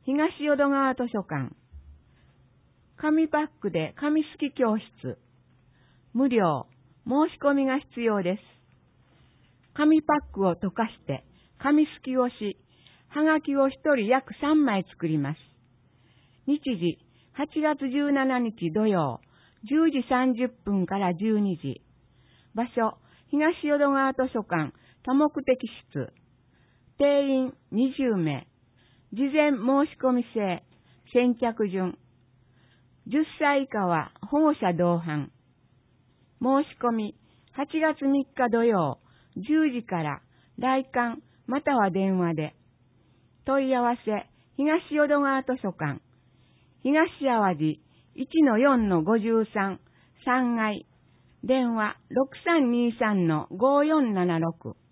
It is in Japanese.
東淀川図書館。紙パックで紙すき教室。無料。申し込みが必要です。紙パックを溶かして紙すきをし、はがきを一人約3枚作ります。日時、8月17日土曜、10時30分から12時。場所、東淀川図書館多目的室。定員20名。事前申し込み制。先着順。10歳以下は保護者同伴。申し込み、8月3日土曜、10時から来館または電話で。問い合わせ、東淀川図書館。東淡路 1-4-53 3階。電話 6323-5476。